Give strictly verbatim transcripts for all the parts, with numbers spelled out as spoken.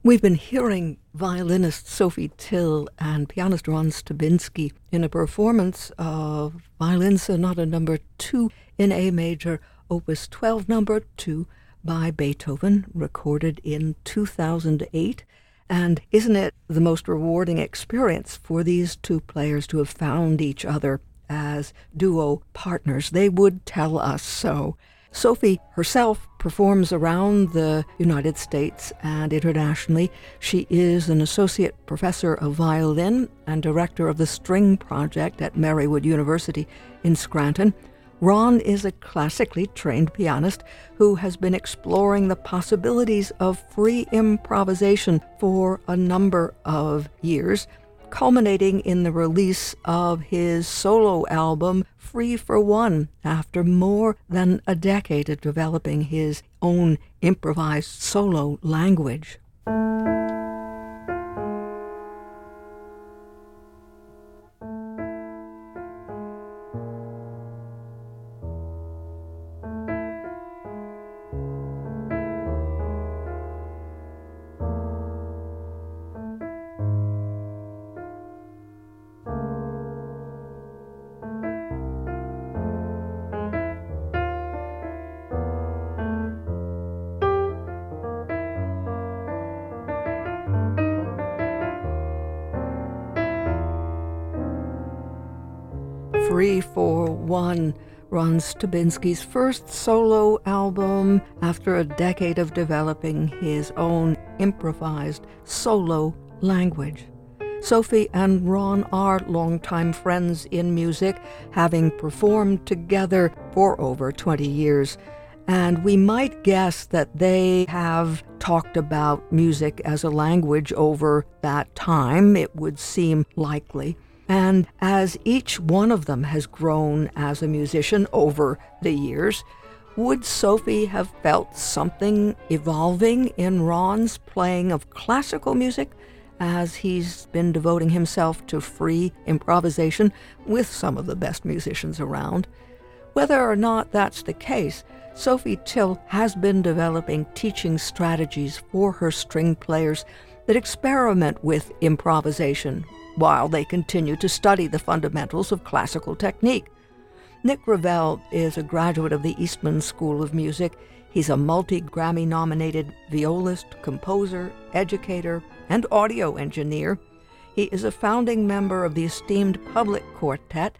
We've been hearing violinist Sophie Till and pianist Ron Stubinski in a performance of Violin Sonata Number Two in A Major, Opus twelve, Number Two, by Beethoven, recorded in two thousand eight. And isn't it the most rewarding experience for these two players to have found each other as duo partners? They would tell us so. Sophie herself performs around the United States and internationally. She is an associate professor of violin and director of the String Project at Marywood University in Scranton. Ron is a classically trained pianist who has been exploring the possibilities of free improvisation for a number of years, culminating in the release of his solo album, Free for One, after more than a decade of developing his own improvised solo language. Free for One, Ron Stubinski's first solo album after a decade of developing his own improvised solo language. Sophie and Ron are longtime friends in music, having performed together for over twenty years. And we might guess that they have talked about music as a language over that time. It would seem likely. And as each one of them has grown as a musician over the years, would Sophie have felt something evolving in Ron's playing of classical music as he's been devoting himself to free improvisation with some of the best musicians around? Whether or not that's the case, Sophie Till has been developing teaching strategies for her string players that experiment with improvisation while they continue to study the fundamentals of classical technique. Nick Ravel is a graduate of the Eastman School of Music. He's a multi-Grammy-nominated violist, composer, educator, and audio engineer. He is a founding member of the esteemed Public Quartet,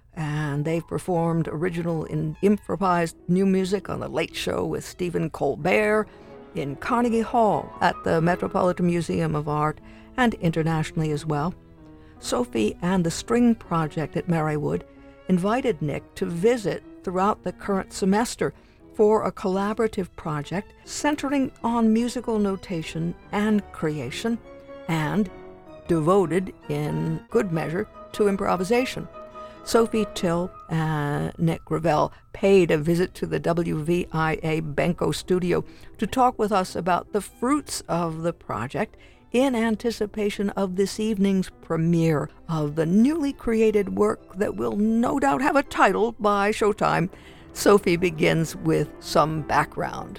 and they've performed original and improvised new music on The Late Show with Stephen Colbert, in Carnegie Hall at the Metropolitan Museum of Art, and internationally as well. Sophie and the String Project at Marywood invited Nick to visit throughout the current semester for a collaborative project centering on musical notation and creation, and devoted in good measure to improvisation. Sophie Till and Nick Ravel paid a visit to the W V I A Benko studio to talk with us about the fruits of the project in anticipation of this evening's premiere of the newly created work that will no doubt have a title by showtime. Sophie begins with some background.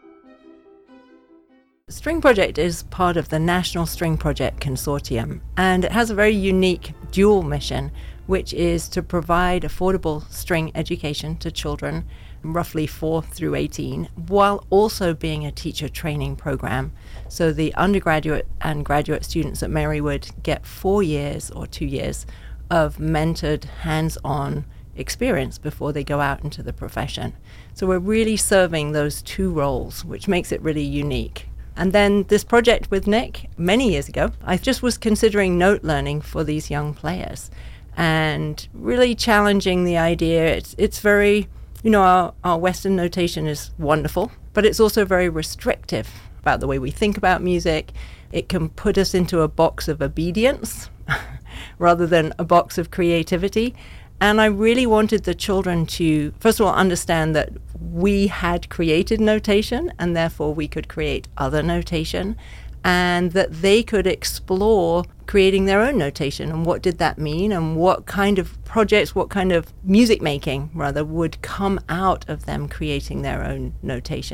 The String Project is part of the National String Project Consortium, and it has a very unique dual mission, which is to provide affordable string education to children roughly four through eighteen, while also being a teacher training program. So the undergraduate and graduate students at Marywood get four years or two years of mentored, hands-on experience before they go out into the profession. So we're really serving those two roles, which makes it really unique. And then this project with Nick, many years ago, I just was considering note learning for these young players and really challenging the idea. It's, it's very, you know, our, our Western notation is wonderful, but it's also very restrictive about the way we think about music. It can put us into a box of obedience rather than a box of creativity. And I really wanted the children to, first of all, understand that we had created notation and therefore we could create other notation, and that they could explore creating their own notation and what did that mean and what kind of projects, what kind of music making, rather, would come out of them creating their own notation.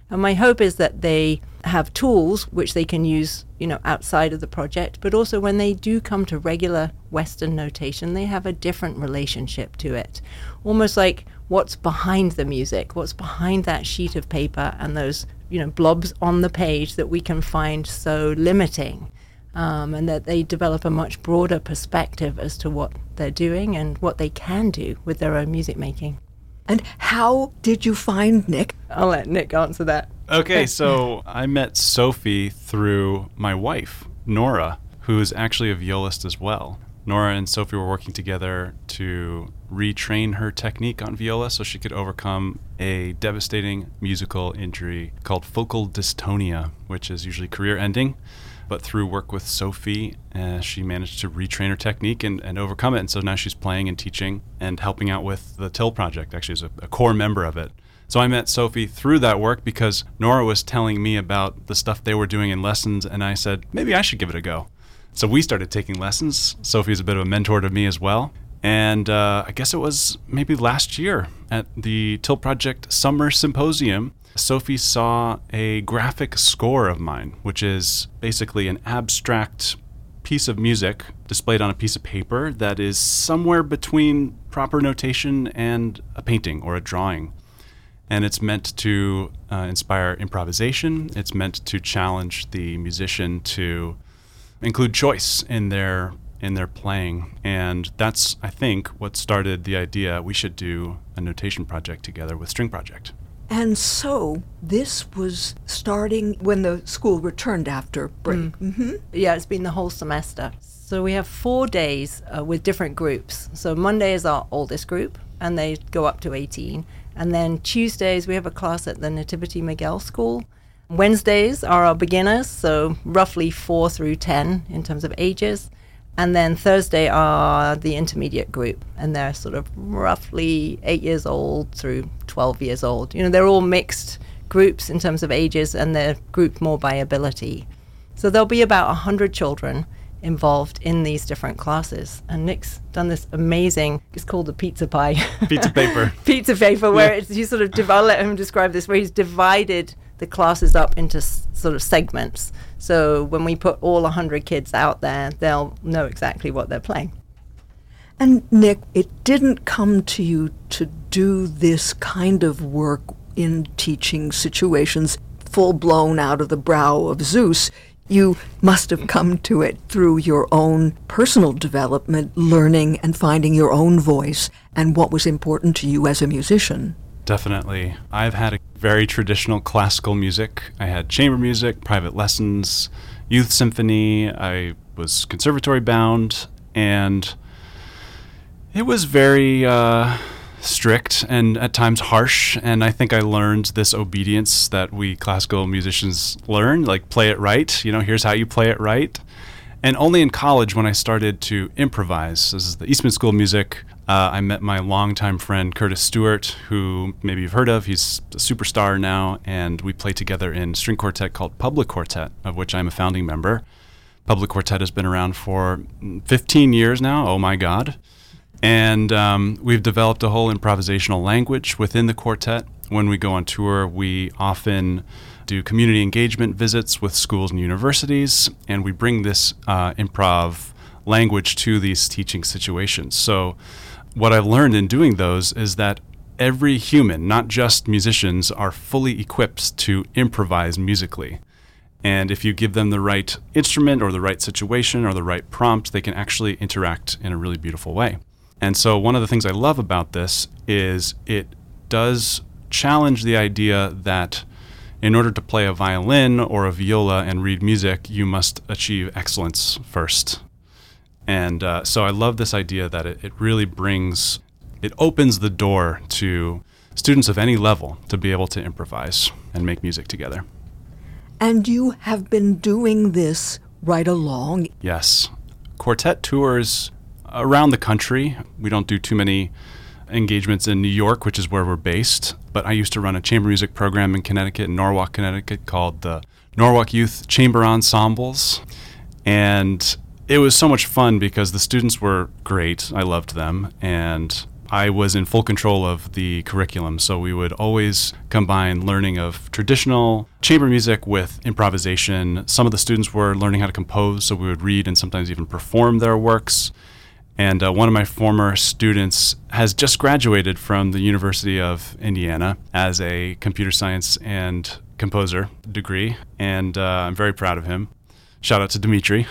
And my hope is that they have tools which they can use, you know, outside of the project, but also when they do come to regular Western notation, they have a different relationship to it. Almost like what's behind the music, what's behind that sheet of paper and those, you know, blobs on the page that we can find so limiting. Um, and that they develop a much broader perspective as to what they're doing and what they can do with their own music making. And how did you find Nick? I'll let Nick answer that. Okay, so I met Sophie through my wife, Nora, who is actually a violist as well. Nora and Sophie were working together to retrain her technique on viola so she could overcome a devastating musical injury called focal dystonia, which is usually career-ending. But through work with Sophie, uh, she managed to retrain her technique and, and overcome it. And so now she's playing and teaching and helping out with the T I L project, actually is a, a core member of it. So I met Sophie through that work because Nora was telling me about the stuff they were doing in lessons, and I said, maybe I should give it a go. So we started taking lessons. Sophie's a bit of a mentor to me as well. And uh, I guess it was maybe last year at the T I L Project Summer Symposium, Sophie saw a graphic score of mine, which is basically an abstract piece of music displayed on a piece of paper that is somewhere between proper notation and a painting or a drawing. And it's meant to uh, inspire improvisation. It's meant to challenge the musician to include choice in their in their playing. And that's, I think, what started the idea we should do a notation project together with String Project. And so this was starting when the school returned after break. Mm. Mm-hmm. Yeah, it's been the whole semester. So we have four days uh, with different groups. So Monday is our oldest group, and they go up to eighteen. And then Tuesdays, we have a class at the Nativity Miguel School. Wednesdays are our beginners, so roughly four through ten in terms of ages. And then Thursday are the intermediate group, and they're sort of roughly eight years old through twelve years old. You know, they're all mixed groups in terms of ages, and they're grouped more by ability. So there'll be about one hundred children involved in these different classes. And Nick's done this amazing, it's called the pizza pie. Pizza paper. Pizza paper, where Yeah. it's, he sort of, I'll let him describe this, where he's divided the classes up into s- sort of segments. So when we put all one hundred kids out there, they'll know exactly what they're playing. And Nick, it didn't come to you to do this kind of work in teaching situations full-blown out of the brow of Zeus. You must have come to it through your own personal development, learning and finding your own voice and what was important to you as a musician. Definitely. I've had a very traditional classical music. I had chamber music, private lessons, youth symphony. I was conservatory bound, and it was very uh, strict and at times harsh. And I think I learned this obedience that we classical musicians learn, like play it right. You know, here's how you play it right. And only in college, when I started to improvise, this is the Eastman School of Music, uh, I met my longtime friend Curtis Stewart, who maybe you've heard of. He's a superstar now, and we play together in a string quartet called Public Quartet, of which I'm a founding member. Public Quartet has been around for fifteen years now, oh my God. And um, we've developed a whole improvisational language within the quartet. When we go on tour, we often do community engagement visits with schools and universities, and we bring this uh, improv language to these teaching situations. So what I've learned in doing those is that every human, not just musicians, are fully equipped to improvise musically. And if you give them the right instrument or the right situation or the right prompt, they can actually interact in a really beautiful way. And so one of the things I love about this is it does challenge the idea that in order to play a violin or a viola and read music, you must achieve excellence first. And uh, so I love this idea that it, it really brings, it opens the door to students of any level to be able to improvise and make music together. And you have been doing this right along. Yes. Quartet tours around the country. We don't do too many engagements in New York, which is where we're based, but I used to run a chamber music program in Connecticut, in Norwalk, Connecticut, called the Norwalk Youth Chamber Ensembles. And it was so much fun because the students were great. I loved them. And I was in full control of the curriculum, so we would always combine learning of traditional chamber music with improvisation. Some of the students were learning how to compose, so we would read and sometimes even perform their works. And uh, one of my former students has just graduated from the University of Indiana as a computer science and composer degree, and uh, I'm very proud of him. Shout out to Dimitri.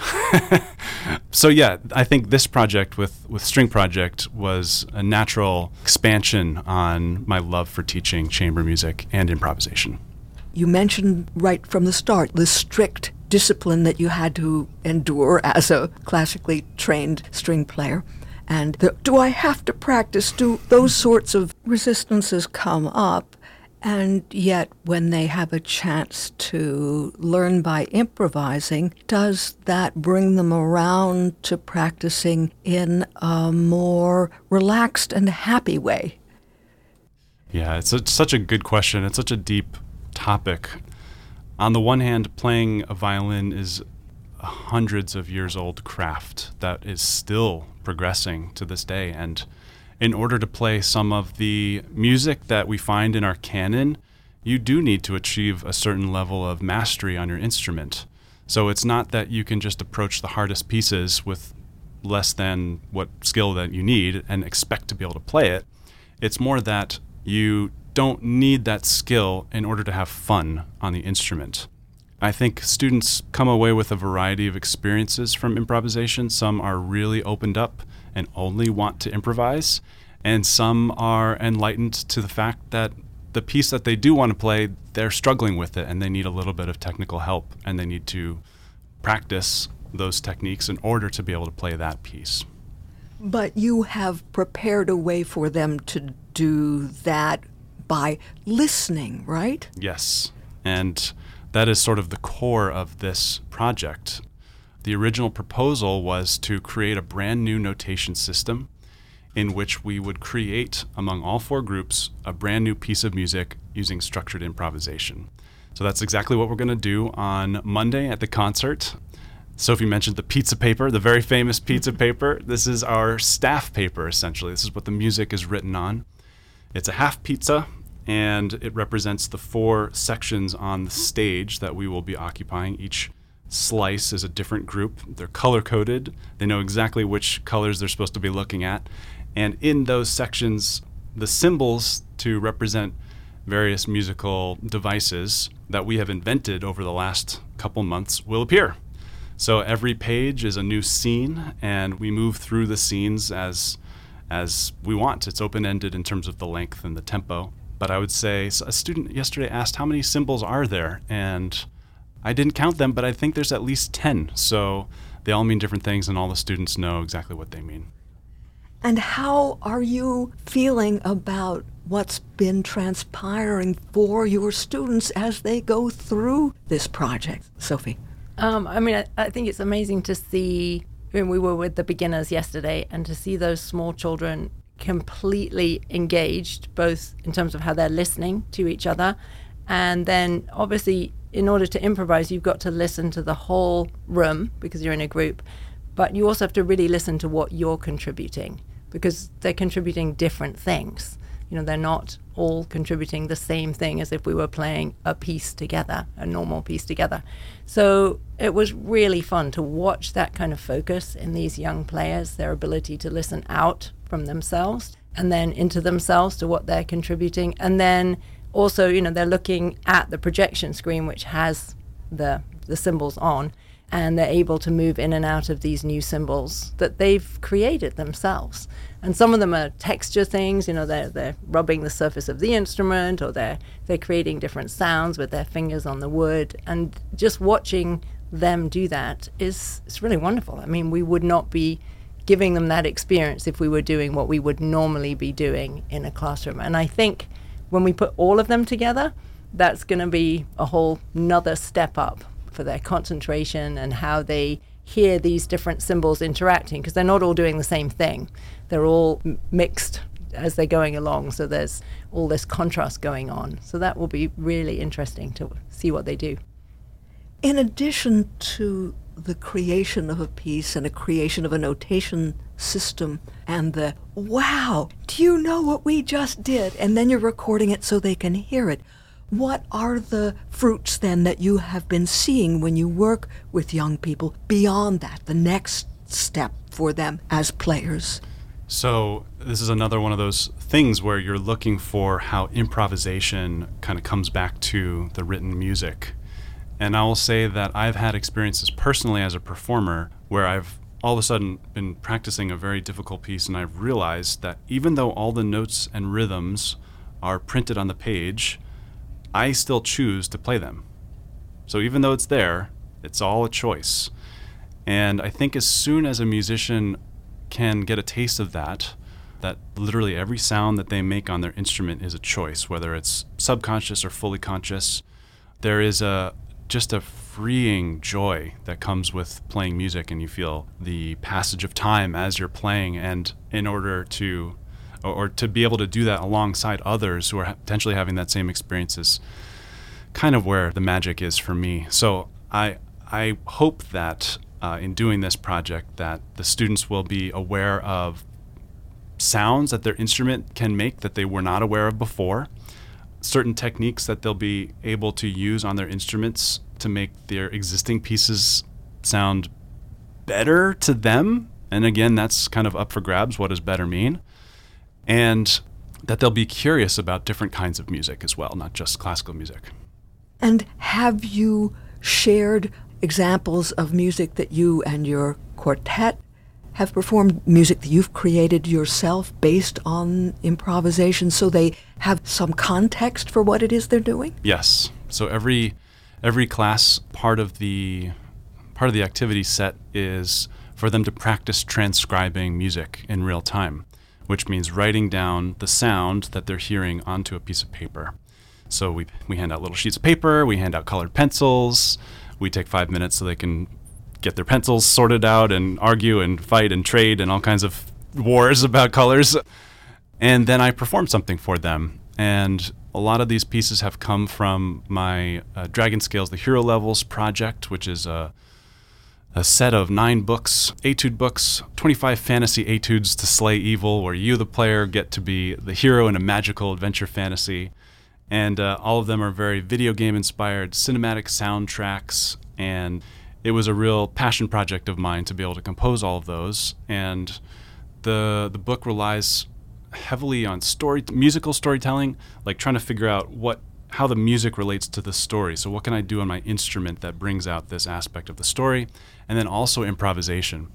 So yeah, I think this project with, with String Project was a natural expansion on my love for teaching chamber music and improvisation. You mentioned right from the start the strict discipline that you had to endure as a classically trained string player. And the, do I have to practice? Do those sorts of resistances come up? And yet, when they have a chance to learn by improvising, does that bring them around to practicing in a more relaxed and happy way? Yeah, it's, a, it's such a good question. It's such a deep topic. On the one hand, playing a violin is a hundreds of years old craft that is still progressing to this day. And in order to play some of the music that we find in our canon, you do need to achieve a certain level of mastery on your instrument. So it's not that you can just approach the hardest pieces with less than what skill that you need and expect to be able to play it. It's more that you don't need that skill in order to have fun on the instrument. I think students come away with a variety of experiences from improvisation. Some are really opened up and only want to improvise, and some are enlightened to the fact that the piece that they do want to play, they're struggling with it and they need a little bit of technical help and they need to practice those techniques in order to be able to play that piece. But you have prepared a way for them to do that by listening, right? Yes, and that is sort of the core of this project. The original proposal was to create a brand new notation system in which we would create, among all four groups, a brand new piece of music using structured improvisation. So that's exactly what we're going to do on Monday at the concert. Sophie mentioned the pizza paper, the very famous pizza paper. This is our staff paper, essentially. This is what the music is written on. It's a half pizza, and it represents the four sections on the stage that we will be occupying. Each slice is a different group. They're color-coded. They know exactly which colors they're supposed to be looking at. And in those sections, the symbols to represent various musical devices that we have invented over the last couple months will appear. So every page is a new scene, and we move through the scenes as as we want. It's open-ended in terms of the length and the tempo. But I would say, so a student yesterday asked how many symbols are there, and I didn't count them, but I think there's at least ten. So they all mean different things, and all the students know exactly what they mean. And how are you feeling about what's been transpiring for your students as they go through this project, Sophie? Um, I mean, I, I think it's amazing to see, when we were with the beginners yesterday, and to see those small children completely engaged, both in terms of how they're listening to each other, and then obviously in order to improvise, you've got to listen to the whole room because you're in a group, but you also have to really listen to what you're contributing because they're contributing different things. You know, they're not all contributing the same thing as if we were playing a piece together, a normal piece together. So it was really fun to watch that kind of focus in these young players, their ability to listen out from themselves and then into themselves to what they're contributing. And then also, you know, they're looking at the projection screen, which has the the symbols on, and they're able to move in and out of these new symbols that they've created themselves. And some of them are texture things, you know, they're, they're rubbing the surface of the instrument, or they're, they're creating different sounds with their fingers on the wood. And just watching them do that is it's really wonderful. I mean, we would not be giving them that experience if we were doing what we would normally be doing in a classroom. And I think when we put all of them together, that's going to be a whole nother step up for their concentration and how they hear these different symbols interacting, because they're not all doing the same thing. They're all m- mixed as they're going along, so there's all this contrast going on. So that will be really interesting to see what they do. In addition to the creation of a piece and a creation of a notation system and the, wow, do you know what we just did? And then you're recording it so they can hear it. What are the fruits then that you have been seeing when you work with young people beyond that, the next step for them as players? So this is another one of those things where you're looking for how improvisation kind of comes back to the written music. And I will say that I've had experiences personally as a performer where I've all of a sudden been practicing a very difficult piece, and I've realized that even though all the notes and rhythms are printed on the page, I still choose to play them. So even though it's there, it's all a choice. And I think as soon as a musician can get a taste of that, that literally every sound that they make on their instrument is a choice, whether it's subconscious or fully conscious, there is a just a freeing joy that comes with playing music, and you feel the passage of time as you're playing. And in order to or to be able to do that alongside others who are potentially having that same experience is kind of where the magic is for me. So I I hope that uh, in doing this project that the students will be aware of sounds that their instrument can make that they were not aware of before, certain techniques that they'll be able to use on their instruments to make their existing pieces sound better to them. And again, that's kind of up for grabs. What does better mean? And that they'll be curious about different kinds of music as well, not just classical music. And have you shared examples of music that you and your quartet have performed, music that you've created yourself based on improvisation, so they have some context for what it is they're doing? Yes. So every every class, part of the part of the activity set is for them to practice transcribing music in real time, which means writing down the sound that they're hearing onto a piece of paper. So we we hand out little sheets of paper, we hand out colored pencils, we take five minutes so they can get their pencils sorted out and argue and fight and trade and all kinds of wars about colors. And then I perform something for them. And a lot of these pieces have come from my uh, Dragon Scales The Hero Levels project, which is a a set of nine books, etude books, twenty-five fantasy etudes to slay evil, where you, the player, get to be the hero in a magical adventure fantasy. And uh, all of them are very video game inspired, cinematic soundtracks. And it was a real passion project of mine to be able to compose all of those. And the the book relies heavily on story, musical storytelling, like trying to figure out what how the music relates to the story. So what can I do on my instrument that brings out this aspect of the story? And then also improvisation.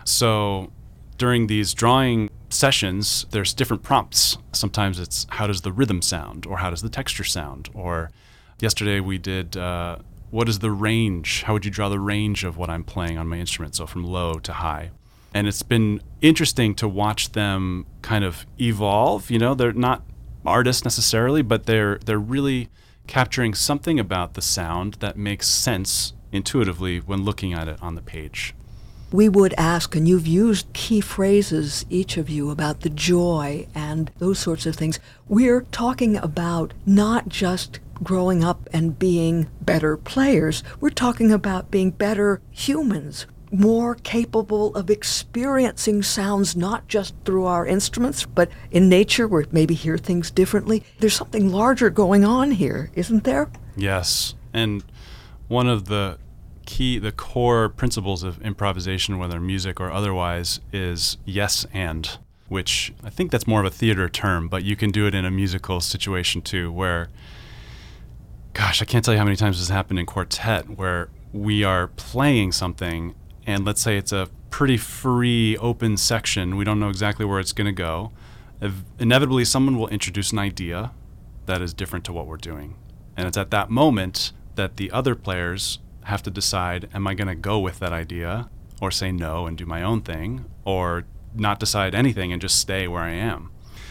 So during these drawing sessions, there's different prompts. Sometimes it's how does the rhythm sound, or how does the texture sound? Or yesterday we did, uh, what is the range? How would you draw the range of what I'm playing on my instrument? So from low to high. And it's been interesting to watch them kind of evolve. You know, they're not artists necessarily, but they're they're really capturing something about the sound that makes sense intuitively when looking at it on the page. We would ask, and you've used key phrases, each of you, about the joy and those sorts of things. We're talking about not just growing up and being better players. We're talking about being better humans, more capable of experiencing sounds not just through our instruments, but in nature where maybe hear things differently. There's something larger going on here, isn't there? Yes. And one of the key, the core principles of improvisation, whether music or otherwise, is yes and, which I think that's more of a theater term, but you can do it in a musical situation too, where, gosh, I can't tell you how many times this happened in quartet, where we are playing something and let's say it's a pretty free, open section. We don't know exactly where it's going to go. If inevitably, someone will introduce an idea that is different to what we're doing. And it's at that moment that the other players have to decide, am I going to go with that idea or say no and do my own thing, or not decide anything and just stay where I am?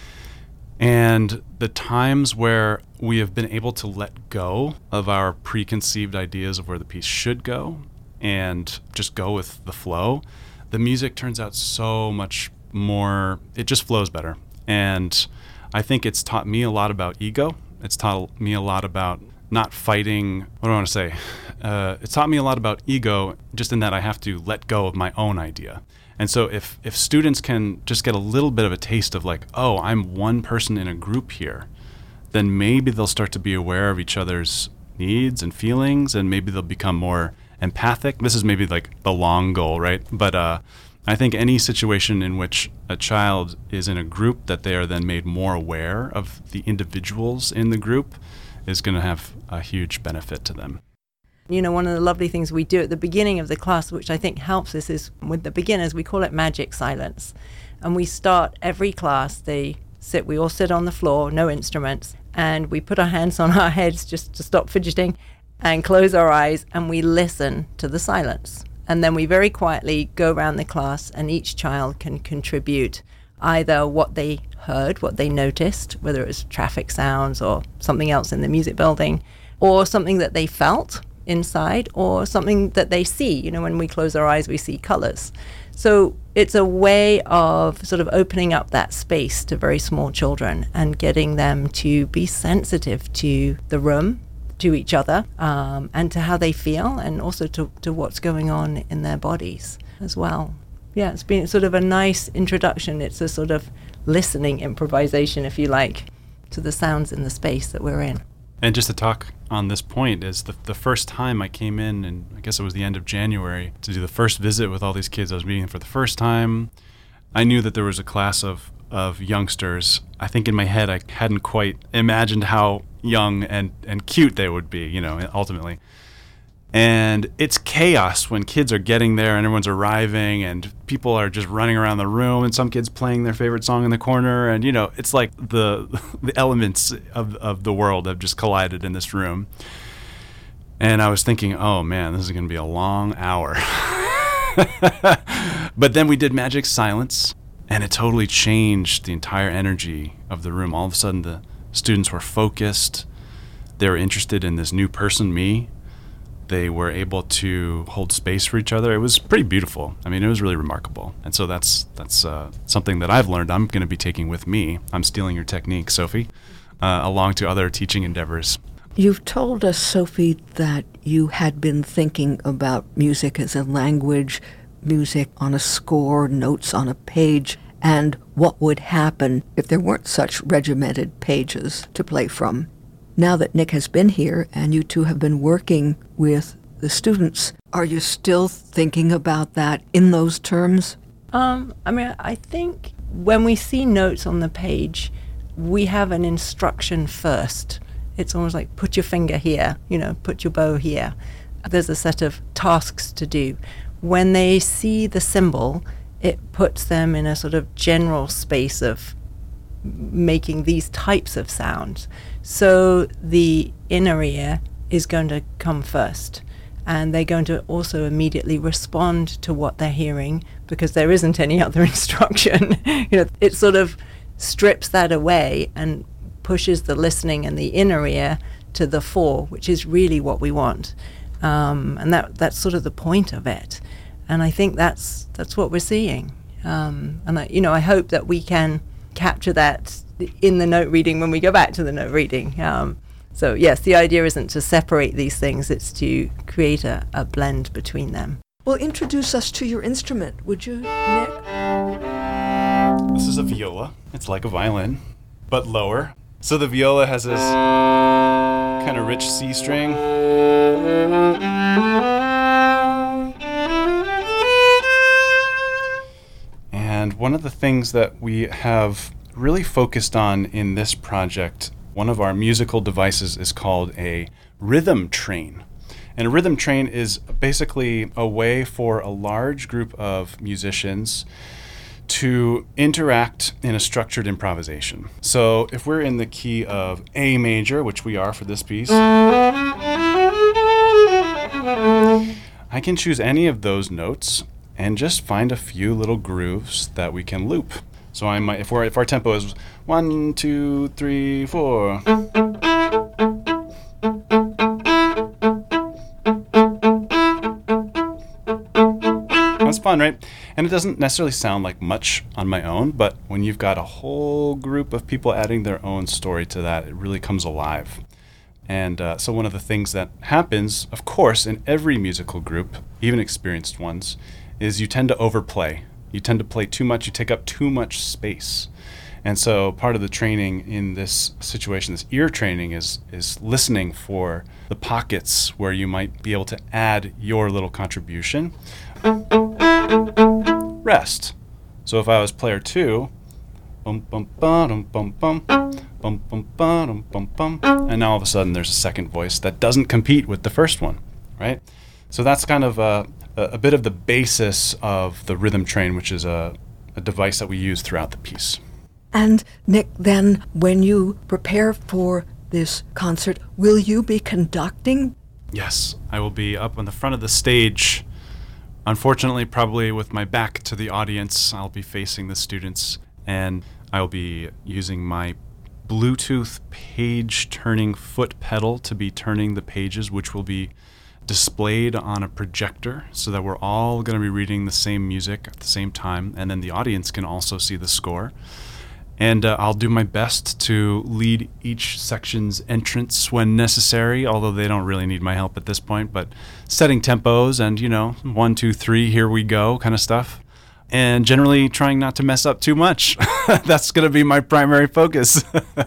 And the times where we have been able to let go of our preconceived ideas of where the piece should go and just go with the flow, the music turns out so much more, it just flows better. And I think it's taught me a lot about ego. It's taught me a lot about not fighting. What do I want to say? Uh, it taught me a lot about ego, just in that I have to let go of my own idea. And so if, if students can just get a little bit of a taste of like, oh, I'm one person in a group here, then maybe they'll start to be aware of each other's needs and feelings, and maybe they'll become more empathic. This is maybe like the long goal, right? But uh, I think any situation in which a child is in a group that they are then made more aware of the individuals in the group is going to have a huge benefit to them. You know, one of the lovely things we do at the beginning of the class, which I think helps us, is with the beginners, we call it magic silence. And we start every class, they sit, we all sit on the floor, no instruments, and we put our hands on our heads just to stop fidgeting and close our eyes, and we listen to the silence. And then we very quietly go around the class, and each child can contribute either what they heard, what they noticed, whether it was traffic sounds or something else in the music building, or something that they felt inside, or something that they see. You know, when we close our eyes, we see colors. So it's a way of sort of opening up that space to very small children and getting them to be sensitive to the room, to each other, um, and to how they feel, and also to, to what's going on in their bodies as well. Yeah, it's been sort of a nice introduction. It's a sort of listening improvisation, if you like, to the sounds in the space that we're in. And just to talk on this point, is the the first time I came in, and I guess it was the end of January, to do the first visit with all these kids I was meeting for the first time, I knew that there was a class of, of youngsters. I think in my head I hadn't quite imagined how young and, and cute they would be, you know, ultimately. And it's chaos when kids are getting there and everyone's arriving and people are just running around the room, and some kids playing their favorite song in the corner, and you know, it's like the the elements of of the world have just collided in this room. And I was thinking, oh man, this is going to be a long hour. But then we did magic silence, and it totally changed the entire energy of the room. All of a sudden the students were focused. They were interested in this new person, me. They were able to hold space for each other. It was pretty beautiful. I mean, it was really remarkable. And so that's that's uh, something that I've learned I'm going to be taking with me. I'm stealing your technique, Sophie, uh, along to other teaching endeavors. You've told us, Sophie, that you had been thinking about music as a language, music on a score, notes on a page, and what would happen if there weren't such regimented pages to play from. Now that Nick has been here and you two have been working with the students, are you still thinking about that in those terms? Um, I mean, I think when we see notes on the page, we have an instruction first. It's almost like put your finger here, you know, put your bow here. There's a set of tasks to do. When they see the symbol, it puts them in a sort of general space of making these types of sounds. So the inner ear is going to come first, and they're going to also immediately respond to what they're hearing, because there isn't any other instruction. You know, it sort of strips that away and pushes the listening and the inner ear to the fore, which is really what we want. Um, and that that's sort of the point of it. And I think that's that's what we're seeing. Um, and I, you know, I hope that we can capture that in the note reading when we go back to the note reading. Um, so yes, the idea isn't to separate these things, it's to create a, a blend between them. Well, introduce us to your instrument, would you, Nick? This is a viola. It's like a violin, but lower. So the viola has this kind of rich C string. And one of the things that we have really focused on in this project, one of our musical devices is called a rhythm train. And a rhythm train is basically a way for a large group of musicians to interact in a structured improvisation. So if we're in the key of A major, which we are for this piece, I can choose any of those notes and just find a few little grooves that we can loop. So I might, if we're if our tempo is one, two, three, four. That's fun, right? And it doesn't necessarily sound like much on my own, but when you've got a whole group of people adding their own story to that, it really comes alive. And uh, so one of the things that happens, of course, in every musical group, even experienced ones, is you tend to overplay. You tend to play too much. You take up too much space. And so part of the training in this situation, this ear training, is is listening for the pockets where you might be able to add your little contribution. Rest. So if I was player two, bum bum bum bum bum bum bum bum bum bum, and now all of a sudden there's a second voice that doesn't compete with the first one, right? So that's kind of a, a bit of the basis of the rhythm train, which is a, a device that we use throughout the piece. And Nick, then when you prepare for this concert, will you be conducting? Yes, I will be up on the front of the stage. Unfortunately, probably with my back to the audience. I'll be facing the students, and I'll be using my Bluetooth page turning foot pedal to be turning the pages, which will be displayed on a projector so that we're all going to be reading the same music at the same time, and then the audience can also see the score. And uh, I'll do my best to lead each section's entrance when necessary, although they don't really need my help at this point, but setting tempos and, you know, one, two, three, here we go kind of stuff. And generally trying not to mess up too much. That's going to be my primary focus.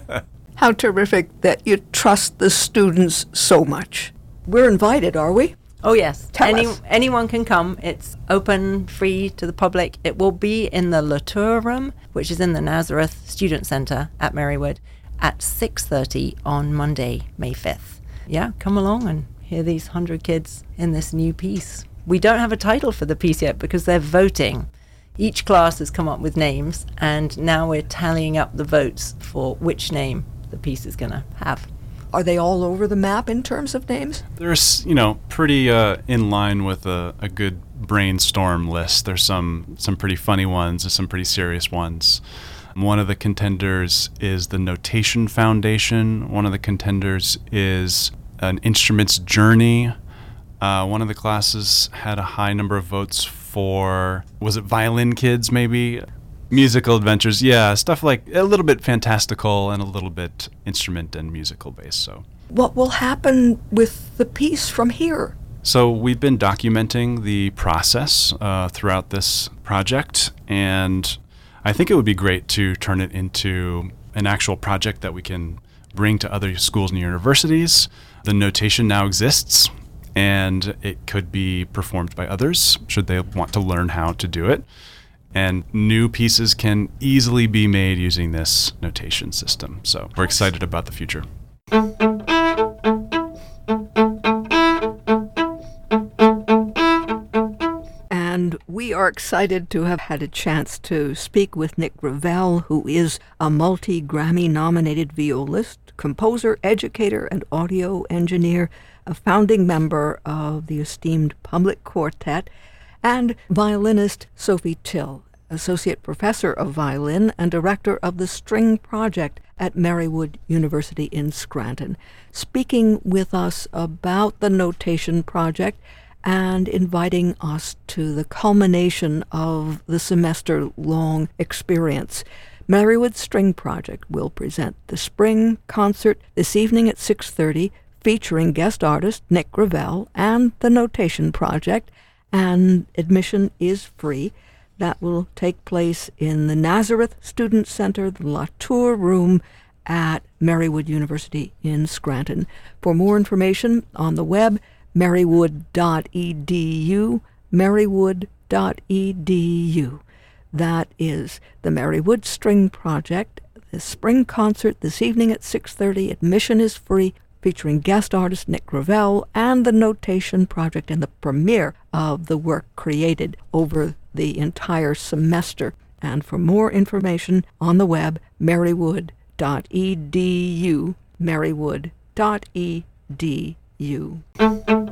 How terrific that you trust the students so much. We're invited, are we? Oh, yes. Tell Any, us. Anyone can come. It's open, free to the public. It will be in the Latour Room, which is in the Nazareth Student Center at Marywood, at six thirty on Monday, May fifth. Yeah, come along and hear these hundred kids in this new piece. We don't have a title for the piece yet because they're voting. Each class has come up with names, and now we're tallying up the votes for which name the piece is going to have. Are they all over the map in terms of names? There's, you know, pretty uh, in line with a, a good brainstorm list. There's some, some pretty funny ones and some pretty serious ones. One of the contenders is the Notation Foundation. One of the contenders is an instrument's journey. Uh, one of the classes had a high number of votes for, was it Violin Kids maybe? Musical adventures, yeah, stuff like a little bit fantastical and a little bit instrument and musical based. So, What will happen with the piece from here? so we've been documenting the process uh, throughout this project, and I think it would be great to turn it into an actual project that we can bring to other schools and universities. The notation now exists, and it could be performed by others should they want to learn how to do it. And new pieces can easily be made using this notation system. So we're excited about the future. And we are excited to have had a chance to speak with Nick Revell, who is a multi-Grammy-nominated violist, composer, educator, and audio engineer, a founding member of the esteemed Public Quartet, and violinist Sophie Till, Associate Professor of Violin and Director of the String Project at Marywood University in Scranton, speaking with us about the Notation Project and inviting us to the culmination of the semester-long experience. Marywood String Project will present the spring concert this evening at six thirty, featuring guest artist Nick Revell and the Notation Project, and admission is free. That will take place in the Nazareth Student Center, the Latour Room at Marywood University in Scranton. For more information on the web, marywood dot e d u, marywood dot e d u. That is the Marywood String Project. The spring concert this evening at six thirty. Admission is free, featuring guest artist Nick Revell and the Notation Project, and the premiere of the work created over the entire semester. And for more information on the web, marywood dot e d u, marywood dot e d u.